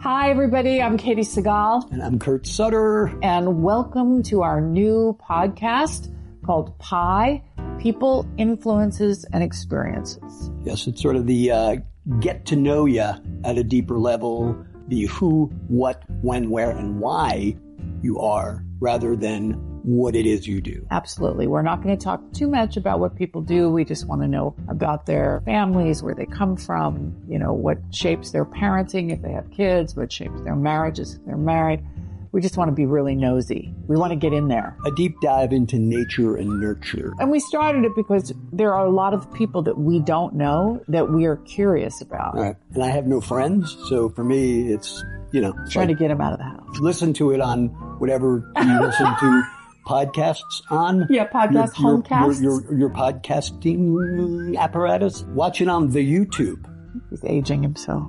Hi, everybody. I'm Katie Segal. And I'm Kurt Sutter. And welcome to our new podcast called PI, People, Influences, and Experiences. Yes, it's sort of the get to know you at a deeper level, the who, what, when, where, and why you are, rather than what it is you do. Absolutely. We're not going to talk too much about what people do. We just want to know about their families, where they come from, what shapes their parenting if they have kids, what shapes their marriages if they're married. We just want to be really nosy. We want to get in there. A deep dive into nature and nurture. And we started it because there are a lot of people that we don't know that we are curious about. Right. And I have no friends, so for me, it's, trying to get them out of the house. Listen to it on whatever you listen to podcasts on. Yeah, homecasts. Your podcasting apparatus. Watch it on the YouTube. He's aging himself.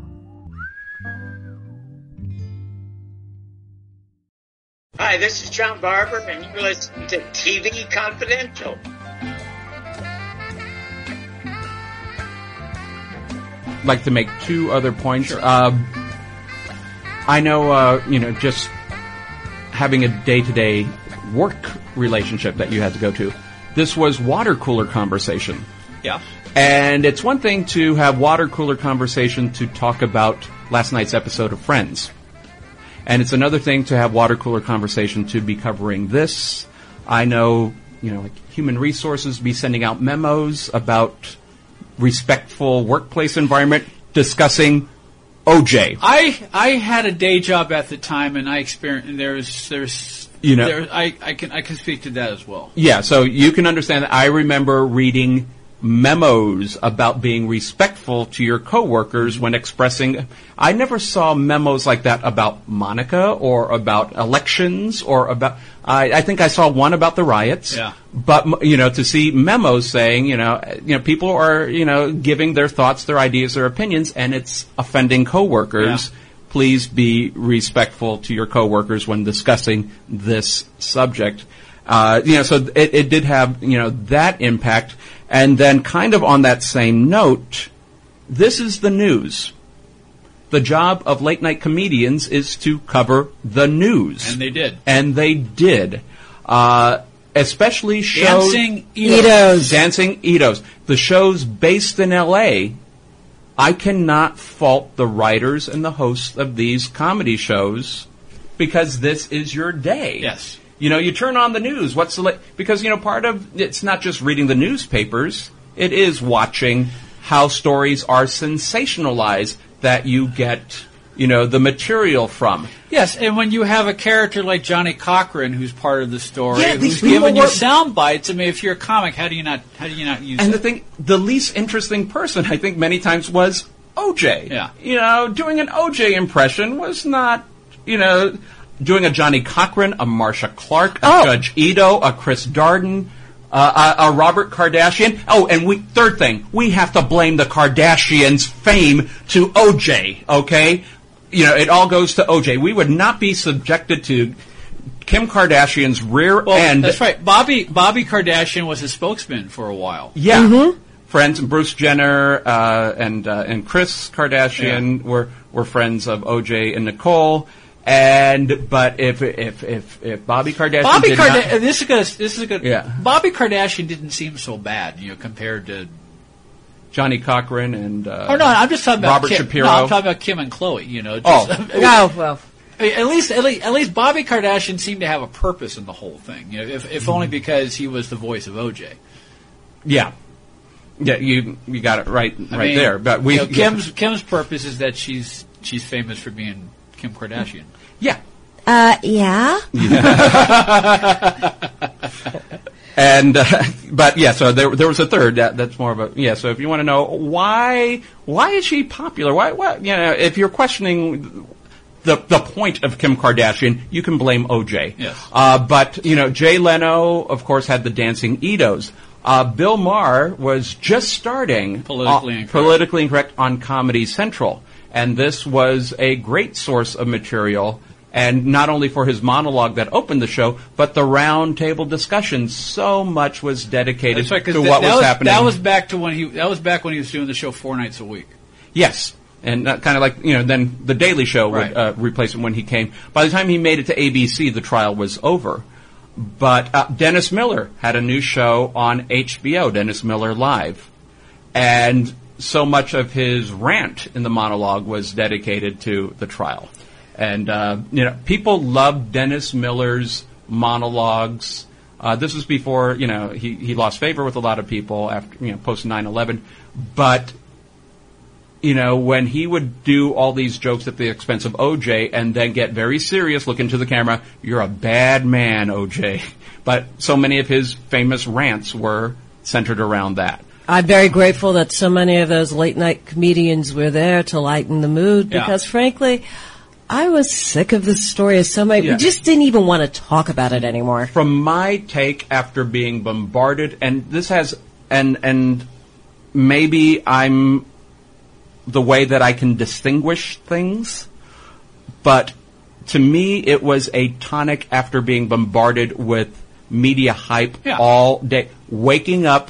Hi, this is John Barber, and you're listening to TV Confidential. I'd like to make two other points. Sure. I know, just having a day-to-day work relationship that you had to go to. This was water cooler conversation. Yeah. And it's one thing to have water cooler conversation to talk about last night's episode of Friends. And it's another thing to have water cooler conversation to be covering this. I know, like human resources be sending out memos about respectful workplace environment discussing OJ. I had a day job at the time, and I experienced I can speak to that as well. Yeah, so you can understand that I remember reading memos about being respectful to your coworkers when expressing. I never saw memos like that about Monica or about elections or about. I think I saw one about the riots. Yeah. But to see memos saying people are giving their thoughts, their ideas, their opinions, and it's offending coworkers. Yeah. Please be respectful to your coworkers when discussing this subject. So it did have that impact. And then kind of on that same note, this is the news. The job of late night comedians is to cover the news. And they did. Especially shows... Dancing Itos. Dancing Itos. The shows based in L.A., I cannot fault the writers and the hosts of these comedy shows because this is your day. Yes. You turn on the news. Because, part of it's not just reading the newspapers. It is watching how stories are sensationalized that you get, the material from. Yes, and when you have a character like Johnny Cochran who's part of the story, who's people giving you sound bites, if you're a comic, how do you not use and it? The least interesting person, I think, many times was OJ. Yeah. Doing an OJ impression was not, doing a Johnny Cochran, a Marcia Clark, a Judge Ito, a Chris Darden, a Robert Kardashian. Oh, and third thing, we have to blame the Kardashians' fame to OJ, okay? It all goes to OJ. We would not be subjected to Kim Kardashian's rear end. That's right. Bobby Kardashian was his spokesman for a while. Yeah. Mm-hmm. Friends, Bruce Jenner and Kris Kardashian were friends of OJ and Nicole. But if Bobby Kardashian this is good. Yeah. Bobby Kardashian didn't seem so bad, compared to Johnny Cochran and I'm just talking about Robert Kim. Shapiro. No, I'm talking about Kim and Khloe. Well. At least Bobby Kardashian seemed to have a purpose in the whole thing. If only because he was the voice of OJ. Yeah. Yeah, you got it right there. But Kim's purpose is that she's famous for being Kim Kardashian. Yeah. Yeah. And but yeah, so there was a third that's more of a so if you want to know why is she popular? Why if you're questioning the point of Kim Kardashian, you can blame OJ. Yes. But Jay Leno of course had the Dancing Itos. Bill Maher was just starting Politically Incorrect on Comedy Central. And this was a great source of material, and not only for his monologue that opened the show, but the round table discussion. So much was dedicated to what was happening. That was back when he was doing the show 4 nights a week. Yes. And kind of like, then The Daily Show would replace him when he came. By the time he made it to ABC, the trial was over. But Dennis Miller had a new show on HBO, Dennis Miller Live. And so much of his rant in the monologue was dedicated to the trial. And, people loved Dennis Miller's monologues. This was before, he lost favor with a lot of people after, post 9/11. But, when he would do all these jokes at the expense of O.J. and then get very serious, look into the camera, you're a bad man, O.J. But so many of his famous rants were centered around that. I'm very grateful that so many of those late-night comedians were there to lighten the mood because, frankly, I was sick of this story so much. We just didn't even want to talk about it anymore. From my take after being bombarded, and this has, and maybe I'm the way that I can distinguish things, but to me it was a tonic after being bombarded with media hype all day. Waking up,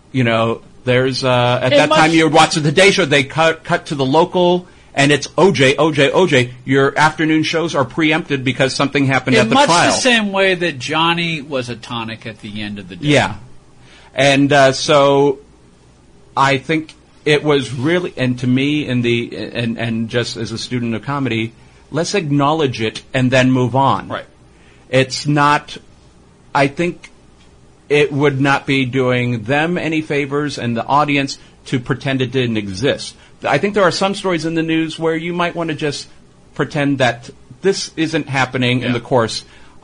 there's at that time you would watch the Today Show. They cut to the local, and it's OJ. Your afternoon shows are preempted because something happened at the trial. In much the same way that Johnny was a tonic at the end of the day. Yeah, and so I think it was really, and to me, and just as a student of comedy, let's acknowledge it and then move on. Right. It's not. I think it would not be doing them any favors and the audience to pretend it didn't exist. I think there are some stories in the news where you might want to just pretend that this isn't happening in the course.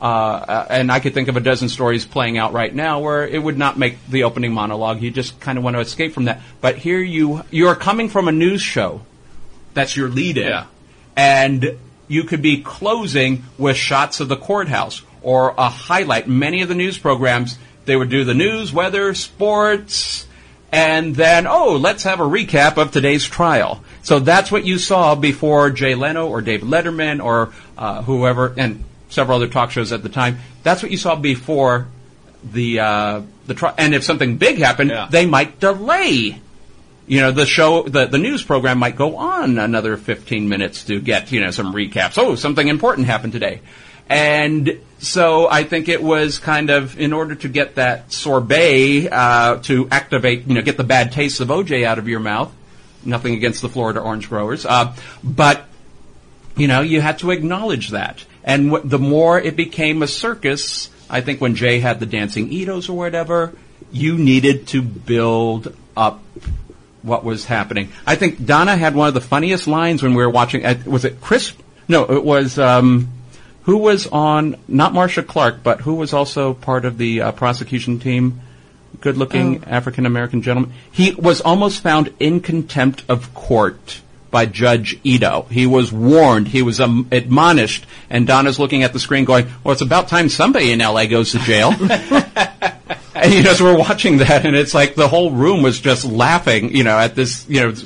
And I could think of a dozen stories playing out right now where it would not make the opening monologue. You just kind of want to escape from that. But here you're coming from a news show. That's your lead-in. Yeah. And you could be closing with shots of the courthouse or a highlight. Many of the news programs, they would do the news, weather, sports, and then, let's have a recap of today's trial. So that's what you saw before Jay Leno or David Letterman or whoever, and several other talk shows at the time. That's what you saw before the trial. And if something big happened, they might delay. The show, the news program might go on another 15 minutes to get, some recaps. Oh, something important happened today. And so I think it was kind of, in order to get that sorbet, to activate, get the bad taste of OJ out of your mouth. Nothing against the Florida orange growers. But, you had to acknowledge that. And the more it became a circus, I think when Jay had the dancing Itos or whatever, you needed to build up what was happening. I think Donna had one of the funniest lines when we were watching, was it Chris? No, it was, who was on, not Marcia Clark, but who was also part of the prosecution team? Good-looking African-American gentleman. He was almost found in contempt of court by Judge Ito. He was warned. He was admonished. And Donna's looking at the screen going, well, it's about time somebody in L.A. goes to jail. And, so we're watching that, and it's like the whole room was just laughing, at this,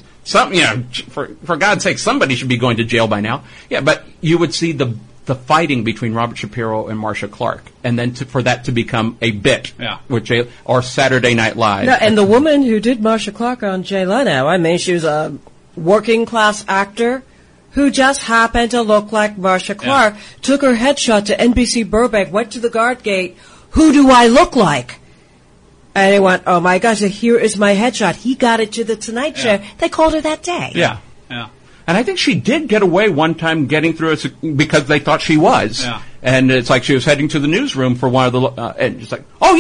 for God's sake, somebody should be going to jail by now. Yeah, but you would see the fighting between Robert Shapiro and Marcia Clark, and then for that to become a bit with Jay, or Saturday Night Live. No, and the woman who did Marcia Clark on Jay Leno, she was a working-class actor who just happened to look like Marcia Clark, took her headshot to NBC Burbank, went to the guard gate, who do I look like? And he went, oh my gosh, here is my headshot. He got it to the Tonight Show. They called her that day. Yeah. And I think she did get away one time getting through it because they thought she was. Yeah. And it's like she was heading to the newsroom for one of the, and just like,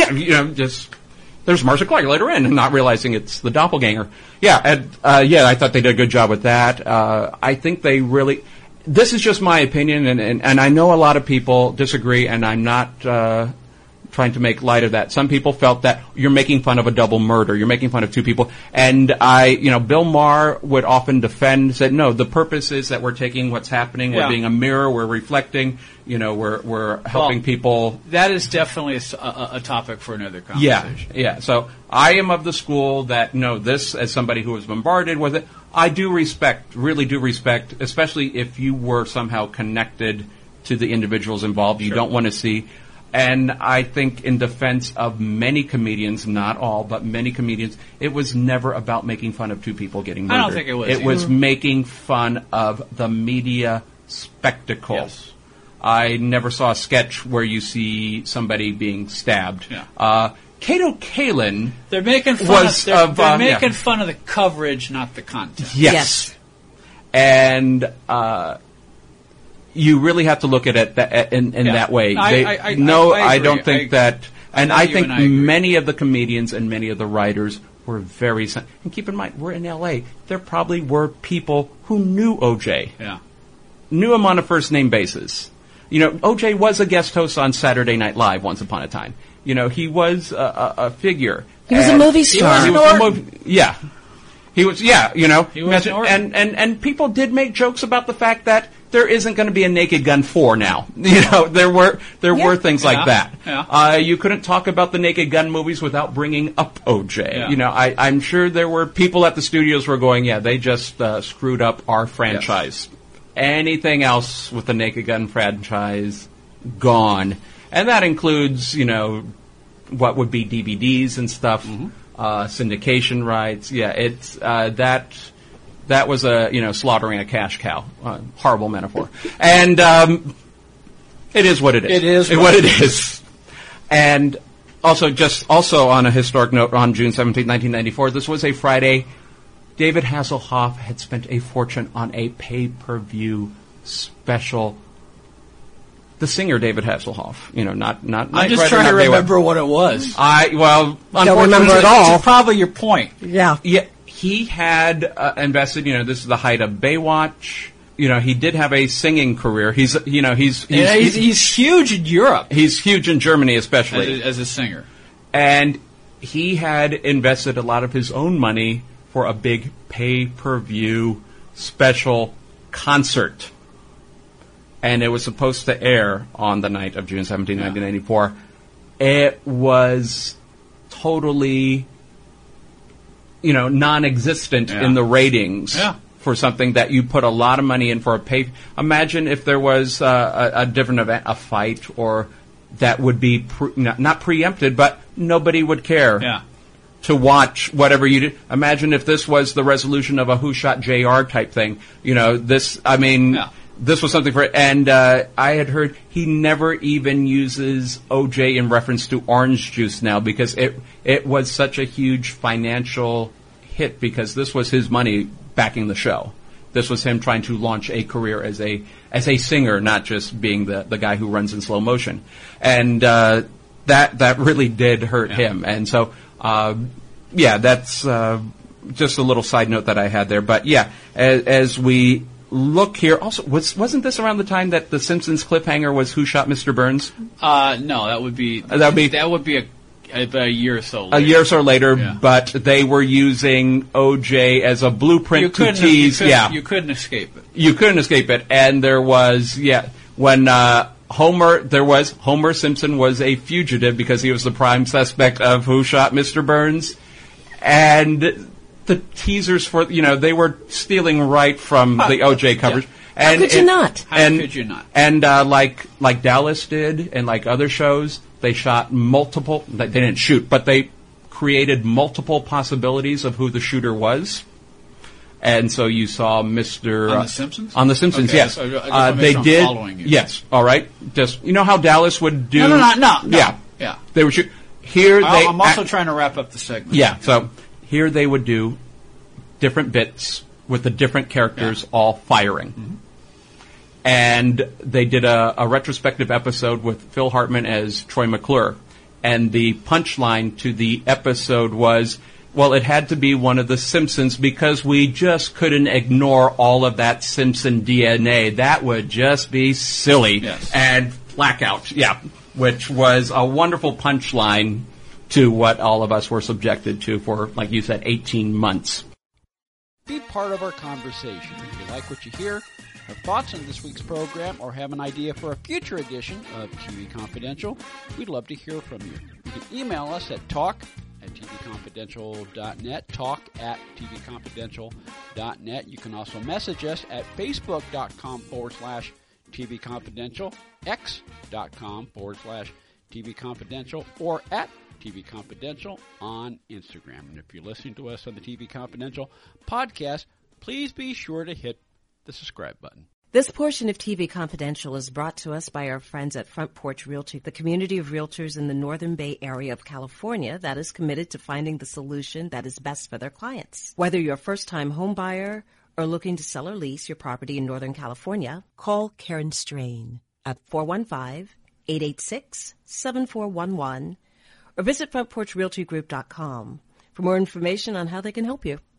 there's Marcia Clark, let her in, and not realizing it's the doppelganger. Yeah, and, I thought they did a good job with that. I think they really, this is just my opinion, and I know a lot of people disagree, and I'm not, trying to make light of that. Some people felt that you're making fun of a double murder. You're making fun of two people. And Bill Maher would often said, no, the purpose is that we're taking what's happening. We're being a mirror. We're reflecting. We're helping people. That is definitely a topic for another conversation. Yeah. So I am of the school that, this, as somebody who was bombarded with it, I do really do respect, especially if you were somehow connected to the individuals involved. You don't want to see. And I think in defense of many comedians, not all, but many comedians, it was never about making fun of two people getting murdered. I don't think it was. It was making fun of the media spectacle. Yes. I never saw a sketch where you see somebody being stabbed. Yeah. Kato Kaelin they're making fun they're making fun of the coverage, not the content. Yes. And you really have to look at it in that way. I don't think that. And I think many of the comedians and many of the writers were very. And keep in mind, we're in L.A. There probably were people who knew O.J. Yeah. Knew him on a first name basis. You know, O.J. was a guest host on Saturday Night Live once upon a time. You know, he was a figure. He was a movie star. He was, you know. He was and people did make jokes about the fact that there isn't going to be a Naked Gun 4 now. You know, there were things like that. Yeah. You couldn't talk about the Naked Gun movies without bringing up O.J. Yeah. You know, I'm sure there were people at the studios who were going, yeah, they just screwed up our franchise. Yes. Anything else with the Naked Gun franchise, gone. And that includes, you know, what would be DVDs and stuff, syndication rights. Yeah, it's that was slaughtering a cash cow. Horrible metaphor. And it is what it is. It is what it is. And also on a historic note, on June 17, 1994, this was a Friday. David Hasselhoff had spent a fortune on a pay-per-view special. The singer David Hasselhoff, you know, not. I'm just trying to remember what it was. Don't remember at all. It's probably your point. Yeah. Yeah. He had invested. You know, this is the height of Baywatch. You know, he did have a singing career. He's huge in Europe. He's huge in Germany, especially as a singer. And he had invested a lot of his own money for a big pay-per-view special concert. And it was supposed to air on the night of June 17, 1994. It was totally, you know, non-existent in the ratings for something that you put a lot of money in for a pay. Imagine if there was a different event, a fight, or that would be not preempted, but nobody would care. Yeah. To watch whatever you did. Imagine if this was the resolution of a Who Shot JR type thing. You know, this was something for, and I had heard he never even uses OJ in reference to orange juice now because it was such a huge financial hit because this was his money backing the show. This was him trying to launch a career as a singer, not just being the guy who runs in slow motion. And that really did hurt him. And so, that's just a little side note that I had there. But yeah, as we look here, also wasn't this around the time that the Simpsons cliffhanger was Who Shot Mr. Burns? No, that would be a year or so later. A year or so later, but they were using OJ as a blueprint to tease. You couldn't escape it. You couldn't escape it, and there was when Homer Simpson was a fugitive because he was the prime suspect of Who Shot Mr. Burns, and the teasers for they were stealing right from the OJ coverage. Yeah. And How could you not? And like Dallas did, and like other shows, they shot multiple. They didn't shoot, but they created multiple possibilities of who the shooter was. And so you saw Mr. On The Simpsons? On The Simpsons, okay, yes. They did. Following you. Yes, all right. Just how Dallas would do. No. Yeah. They would shoot. Here I'm also trying to wrap up the segment. Yeah. So here they would do different bits with the different characters all firing. Mm-hmm. And they did a retrospective episode with Phil Hartman as Troy McClure. And the punchline to the episode was, well, it had to be one of the Simpsons because we just couldn't ignore all of that Simpson DNA. That would just be silly. Yes. And blackout, which was a wonderful punchline to what all of us were subjected to for, like you said, 18 months. Be part of our conversation. If you like what you hear, have thoughts on this week's program, or have an idea for a future edition of TV Confidential, we'd love to hear from you. You can email us at talk@tvconfidential.net, talk@tvconfidential.net. You can also message us at facebook.com/tvconfidential, x.com/ TV Confidential or at TV Confidential on Instagram. And if you're listening to us on the TV Confidential podcast, please be sure to hit the subscribe button. This portion of TV Confidential is brought to us by our friends at Front Porch Realty, the community of realtors in the Northern Bay area of California that is committed to finding the solution that is best for their clients. Whether you're a first-time home buyer or looking to sell or lease your property in Northern California, call Karen Strain at 415-886-7411 or visit FrontPorchRealtyGroup.com for more information on how they can help you.